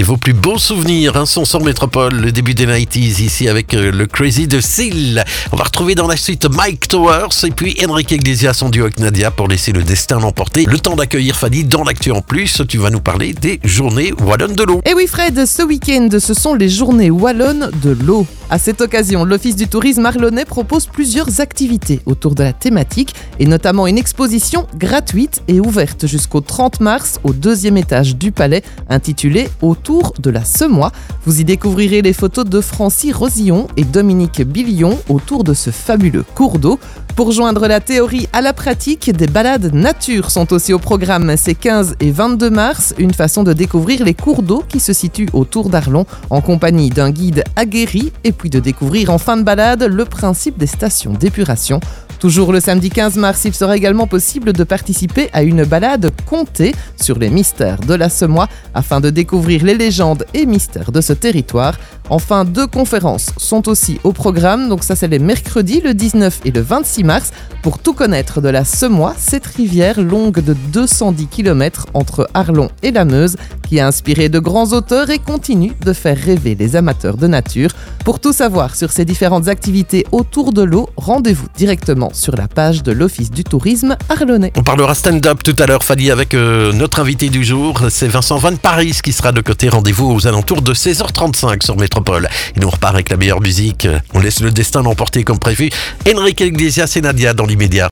vos plus beaux souvenirs. Un son sur Métropole, le début des 90s ici avec le Crazy de Seal. On va retrouver dans la suite Mike Towers et puis Enrique Iglesias en duo avec Nadia pour laisser le destin l'emporter. Le temps d'accueillir Fanny dans l'actu en plus. Tu vas nous parler des journées wallonnes de l'eau. Et oui Fred, ce week-end, ce sont les journées wallonnes de l'eau. À cette occasion, l'Office du tourisme arlonnais propose plusieurs activités autour de la thématique et notamment une exposition gratuite et ouverte jusqu'au 30 mars au 2e étage du palais intitulée « Autour de la Semois ». Vous y découvrirez les photos de Francis Rosillon et Dominique Billion autour de ce fabuleux cours d'eau. Pour joindre la théorie à la pratique, des balades nature sont aussi au programme ces 15 et 22 mars, une façon de découvrir les cours d'eau qui se situent autour d'Arlon en compagnie d'un guide aguerri et puis de découvrir en fin de balade le principe des stations d'épuration. Toujours le samedi 15 mars, il sera également possible de participer à une balade contée sur les mystères de la Semois afin de découvrir les légendes et mystères de ce territoire. Enfin, 2 conférences sont aussi au programme, donc ça c'est les mercredis, le 19 et le 26 mars, pour tout connaître de la Semois, cette rivière longue de 210 km entre Arlon et la Meuse, qui a inspiré de grands auteurs et continue de faire rêver les amateurs de nature. Pour tout savoir sur ces différentes activités autour de l'eau, rendez-vous directement sur la page de l'Office du tourisme arlonnais. On parlera stand-up tout à l'heure, Fanny, avec notre invité du jour. C'est Vincent Van Paris qui sera de côté. Rendez-vous aux alentours de 16h35 sur Métropole. Et nous on repart avec la meilleure musique. On laisse le destin l'emporter comme prévu. Enrique Iglesias et Nadia dans l'immédiat.